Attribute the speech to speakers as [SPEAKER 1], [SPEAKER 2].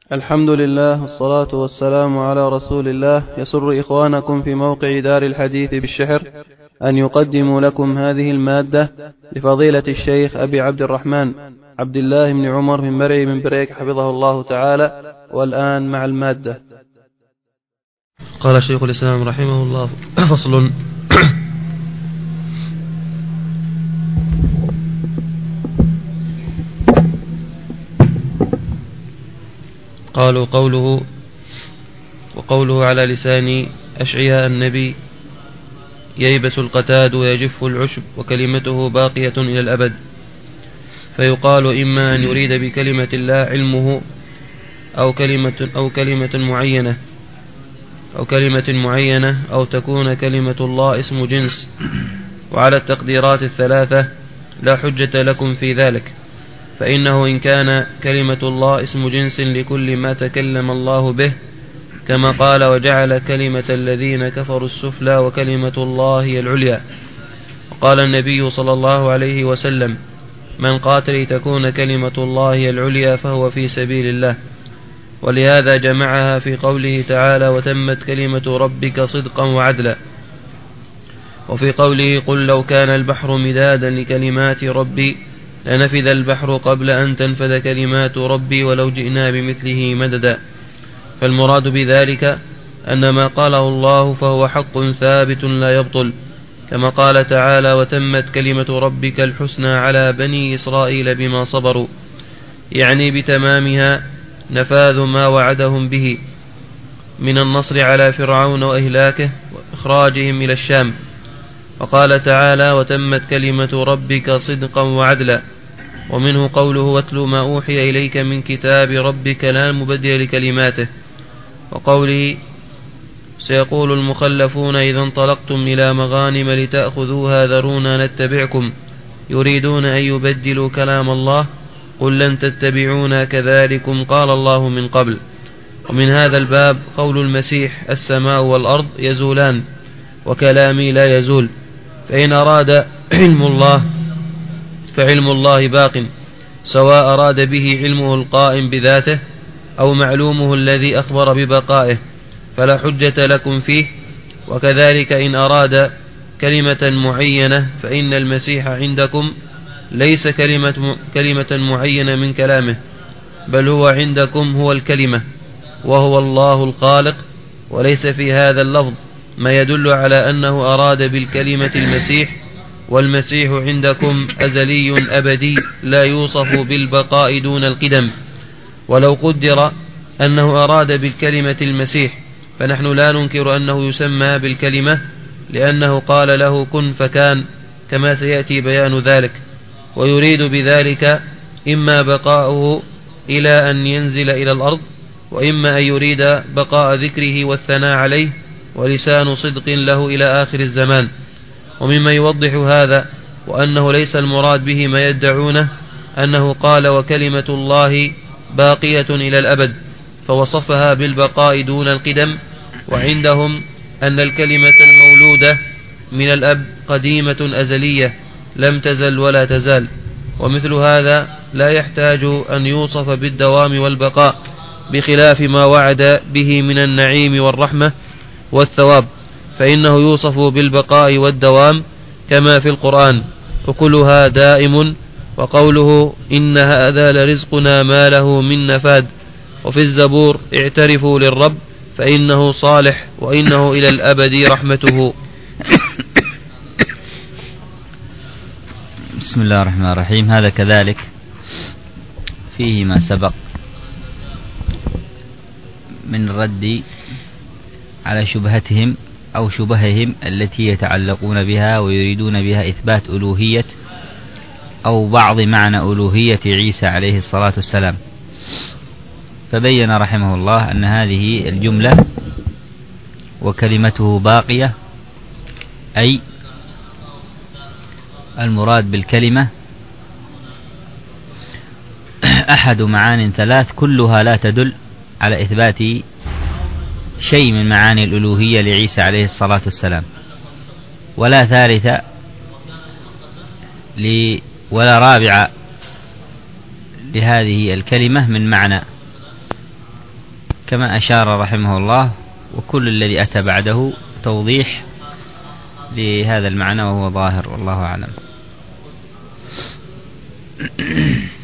[SPEAKER 1] الحمد لله والصلاة والسلام على رسول الله. يسر إخوانكم في موقع دار الحديث بالشحر أن يقدموا لكم هذه المادة لفضيلة الشيخ أبي عبد الرحمن عبد الله بن عمر بن مرعي بن بريك حفظه الله تعالى. والآن مع المادة.
[SPEAKER 2] قال شيخ الإسلام رحمه الله: فصل. قالوا وقوله على لسان أشعياء النبي: ييبس القتاد ويجف العشب وكلمته باقية إلى الأبد. فيقال إما أن يريد بكلمة الله علمه أو كلمة معينة أو تكون كلمة الله اسم جنس. وعلى التقديرات الثلاثة لا حجة لكم في ذلك، فإنه إن كان كلمة الله اسم جنس لكل ما تكلم الله به، كما قال: وجعل كلمة الذين كفروا السفلى وكلمة الله هي العليا. وقال النبي صلى الله عليه وسلم: من قاتل تكون كلمة الله هي العليا فهو في سبيل الله. ولهذا جمعها في قوله تعالى: وتمت كلمة ربك صدقا وعدلا. وفي قوله: قل لو كان البحر مدادا لكلمات ربي لنفذ البحر قبل أن تنفذ كلمات ربي ولو جئنا بمثله مددا. فالمراد بذلك أن ما قاله الله فهو حق ثابت لا يبطل، كما قال تعالى: وتمت كلمة ربك الحسنى على بني إسرائيل بما صبروا، يعني بتمامها نفاذ ما وعدهم به من النصر على فرعون وإهلاكه وإخراجهم إلى الشام. وقال تعالى: وتمت كلمة ربك صدقا وعدلا. ومنه قوله: واتل ما أوحي إليك من كتاب ربك لا مبدل لكلماته. وقوله: سيقول المخلفون إذا انطلقتم إلى مغانم لتأخذوها ذرونا نتبعكم يريدون أن يبدلوا كلام الله قل لن تتبعونا كذلكم قال الله من قبل. ومن هذا الباب قول المسيح: السماء والأرض يزولان وكلامي لا يزول. فإن أراد علم الله فعلم الله باق، سواء أراد به علمه القائم بذاته أو معلومه الذي أخبر ببقائه، فلا حجة لكم فيه. وكذلك إن أراد كلمة معينة فإن المسيح عندكم ليس كلمة معينة من كلامه، بل هو عندكم هو الكلمة، وهو الله الخالق. وليس في هذا اللفظ ما يدل على أنه أراد بالكلمة المسيح، والمسيح عندكم أزلي أبدي لا يوصف بالبقاء دون القدم. ولو قدر أنه أراد بالكلمة المسيح فنحن لا ننكر أنه يسمى بالكلمة، لأنه قال له كن فكان، كما سيأتي بيان ذلك. ويريد بذلك إما بقاؤه إلى أن ينزل إلى الأرض، وإما أن يريد بقاء ذكره والثناء عليه ولسان صدق له إلى آخر الزمان. ومما يوضح هذا وأنه ليس المراد به ما يدعونه أنه قال: وكلمة الله باقية إلى الأبد، فوصفها بالبقاء دون القدم. وعندهم أن الكلمة المولودة من الأب قديمة أزلية لم تزل ولا تزال، ومثل هذا لا يحتاج أن يوصف بالدوام والبقاء، بخلاف ما وعد به من النعيم والرحمة والثواب، فإنه يوصف بالبقاء والدوام كما في القرآن: وكلها دائم. وقوله: إن هذا لرزقنا ما له من نفاد. وفي الزبور: اعترفوا للرب فإنه صالح وإنه إلى الأبد رحمته.
[SPEAKER 3] بسم الله الرحمن الرحيم. هذا كذلك فيه ما سبق من الرد على شبهتهم أو شبههم التي يتعلقون بها ويريدون بها إثبات ألوهية أو بعض معنى ألوهية عيسى عليه الصلاة والسلام. فبين رحمه الله أن هذه الجملة وكلمته باقية، أي المراد بالكلمة أحد معان ثلاث كلها لا تدل على إثبات شيء من معاني الألوهية لعيسى عليه الصلاة والسلام، ولا ثالث ولا رابع لهذه الكلمة من معنى. كما أشار رحمه الله، وكل الذي أتى بعده توضيح لهذا المعنى وهو ظاهر، والله أعلم.